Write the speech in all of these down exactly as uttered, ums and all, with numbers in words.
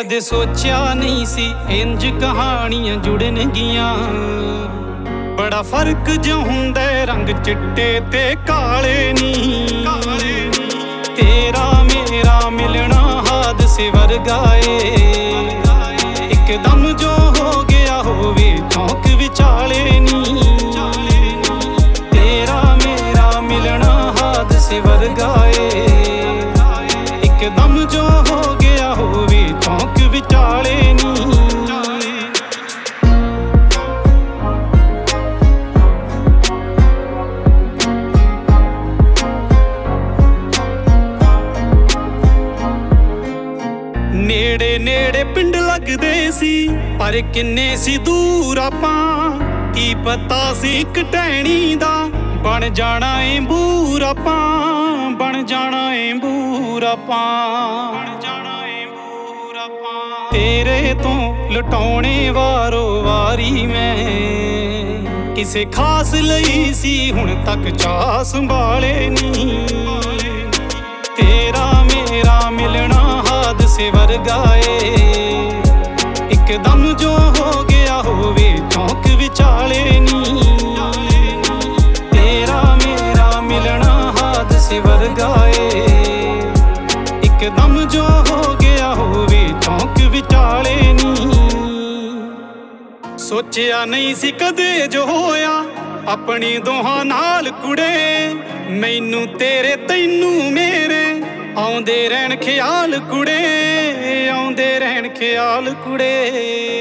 ਕਦੇ ਸੋਚਿਆ ਨਹੀਂ ਸੀ ਇੰਜ ਕਹਾਣੀਆਂ ਜੁੜਨਗੀਆਂ। ਬੜਾ ਫਰਕ ਜਿਹਾ ਹੁੰਦਾ ਰੰਗ ਚਿੱਟੇ ਤੇ ਕਾਲੇ ਨੀ। ਤੇਰਾ ਮੇਰਾ ਮਿਲਣਾ ਹਾਦਸੇ ਵਰਗਾ ਏ, ਇੱਕਦਮ ਜੋ ਹੋ ਗਿਆ ਹੋਵੇ ਚੌਂਕ ਵਿਚਾਲੇ ਨੀ। ਤੇਰਾ ਮੇਰਾ ਮਿਲਣਾ ਹਾਦਸੇ ਵਰਗਾ ਏ, ਇੱਕਦਮ ਜੋ ਹੋ ਗਿਆ ਹੋਵੇ ਚੌਂਕ ਵਿਚਾਲੇ ਨੀ। ਨੇੜੇ ਨੇੜੇ ਪਿੰਡ ਲੱਗਦੇ ਸੀ ਪਰ ਕਿੰਨੇ ਸੀ ਦੂਰ ਆਪਾਂ। ਕੀ ਪਤਾ ਸੀ ਇੱਕ ਟਹਿਣੀ ਦਾ ਬਣ ਜਾਣਾ ਏ ਬੂਰ ਆਪਾਂ। ਬਣ ਜਾਣਾ ਏ ਬੂਰ ਆਪਾਂ। ਬਣ ਜਾਣਾ ਏ ਬੂਰ ਆਪਾਂ। ਤੇਰੇ ਤੋਂ ਲੁਟਾਉਣੇ ਵਾਰੋ ਵਾਰੀ ਮੈਂ ਕਿਸੇ ਖਾਸ ਲਈ ਸੀ ਹੁਣ ਤੱਕ ਚਾਹ ਸੰਭਾਲੇ ਨੀ। ਤੇਰਾ ਮੇਰਾ ਮਿਲਣਾ ਹਾਦਸੇ ਵਰਗਾ ਏ, ਇੱਕਦਮ ਜੋ ਹੋ ਗਿਆ ਹੋਵੇ ਚੌਂਕ ਵਿਚਾਲੇ ਨੀ। ਤੇਰਾ ਮੇਰਾ ਮਿਲਣਾ ਹਾਦਸੇ ਵਰਗਾ ਏ, ਇੱਕਦਮ ਜੋ ਹੋ ਗਿਆ ਹੋਵੇ ਚੌਂਕ ਵਿਚਾਲੇ ਨੀ। ਸੋਚਿਆ ਨਹੀਂ ਸੀ ਕਦੇ ਜੋ ਹੋਇਆ ਆਪਣੀ ਦੋਹਾਂ ਨਾਲ ਕੁੜੇ। ਮੈਨੂੰ ਤੇਰੇ ਤੈਨੂੰ ਮੇਰੇ ਆਉਂਦੇ ਰਹਿਣ ਖਿਆਲ ਕੁੜੇ। ਆਉਂਦੇ ਰਹਿਣ ਖਿਆਲ ਕੁੜੇ।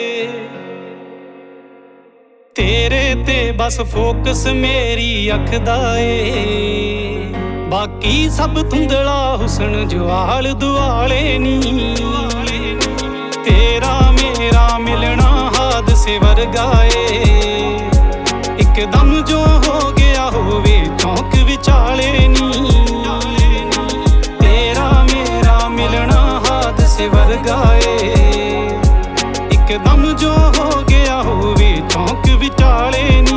ਤੇਰੇ ਤੇ ਬਸ ਫੋਕਸ ਮੇਰੀ ਅੱਖ ਦਾ ਏ, ਬਾਕੀ ਸਭ ਧੁੰਦਲਾ ਹੁਸਨ ਜਵਾਲ ਦੁਆਲੇ ਨੀ। ਤੇਰਾ ਮੇਰਾ ਮਿਲਣਾ ਹਾਦਸੇ ਵਰਗਾ ਏ, ਇੱਕਦਮ ਜੋ ਹੋ ਗਿਆ ਹੋਵੇ ਚੌਂਕ ਵਿਚਾਲੇ ਨੀ। ਤੇਰਾ ਮੇਰਾ ਮਿਲਣਾ ਹਾਦਸੇ ਵਰਗਾ ਏ, ਇੱਕਦਮ ਜੋ ਹੋ ਗਿਆ ਹੋਵੇ ਚੌਂਕ ਵਿਚਾਲੇ ਨੀ।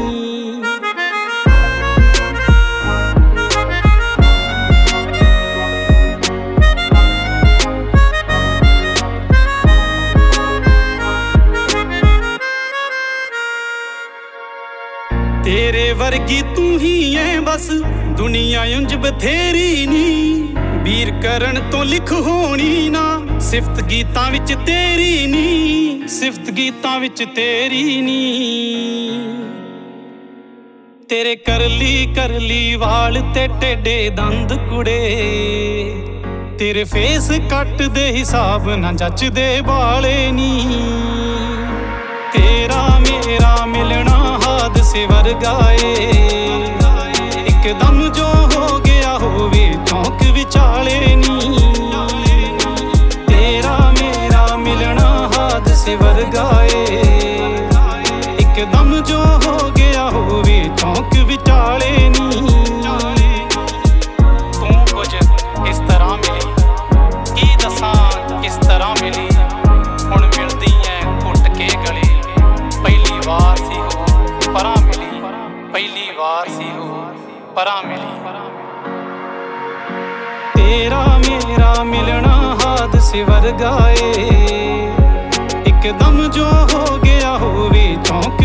ਤੇਰੇ ਵਰਗੀ ਤੂੰ ਹੀ ਐ ਬਸ ਦੁਨੀਆ ਉਂਝ ਬਥੇਰੀ ਨੀ। ਵੀਰ ਕਰਨ ਤੋਂ ਲਿਖ ਹੋਣੀ ਨਾ ਸਿਫਤ ਗੀਤਾਂ ਵਿੱਚ ਤੇਰੀ ਨੀ। ਸਿਫਤ ਗੀਤਾਂ ਵਿੱਚ ਤੇਰੀ ਨੀ। ਤੇਰੇ ਕਰਲੀ ਕਰਲੀ ਵਾਲ ਤੇ ਟੇਢੇ ਦੰਦ ਕੁੜੇ। ਤੇਰੇ ਫੇਸ ਕੱਟ ਦੇ ਹਿਸਾਬ ਨਾ ਜੱਚਦੇ ਵਾਲੇ ਨੀ। ਤੇਰਾ ਮੇਰਾ ਮਿਲਣਾ ਹਾਦਸੇ ਵਰਗਾ ਏ, ਇੱਕਦਮ ਜੋ ਹੋ ਗਿਆ ਹੋਵੇ ਚੌਂਕ ਵਿਚਾਲੇ ਨੀ। ਤੇਰਾ ਮੇਰਾ ਮਿਲਣਾ ਹਾਦਸੇ ਵਰਗਾ ਏ, ਇੱਕਦਮ ਜੋ ਹੋ ਗਿਆ ਹੋਵੇ ਚੌਂਕ ਵਿਚਾਲੇ ਨੀ। ਤੂੰ ਕੁਝ ਇਸ ਤਰ੍ਹਾਂ ਮਿਲੀ, ਕੀ ਦੱਸਾਂ ਕਿਸ ਤਰ੍ਹਾਂ ਮਿਲੀ। ਹੁਣ ਮਿਲਦੀ ਐ ਘੁੱਟ ਕੇ ਗਲੇ, ਪਹਿਲੀ ਵਾਰ ਸੀ ਹੋ ਪਰਾਂ ਮਿਲੀ। ਪਹਿਲੀ ਵਾਰ ਸੀ ਹੋ ਪਰਾਂ ਮਿਲੀ। ਤੇਰਾ ਮੇਰਾ ਮਿਲਣਾ ਹਾਦਸੇ ਵਰਗਾ ਏ, ਇੱਕਦਮ ਜੋ ਹੋ ਗਿਆ ਹੋਵੇ ਚੌਂਕ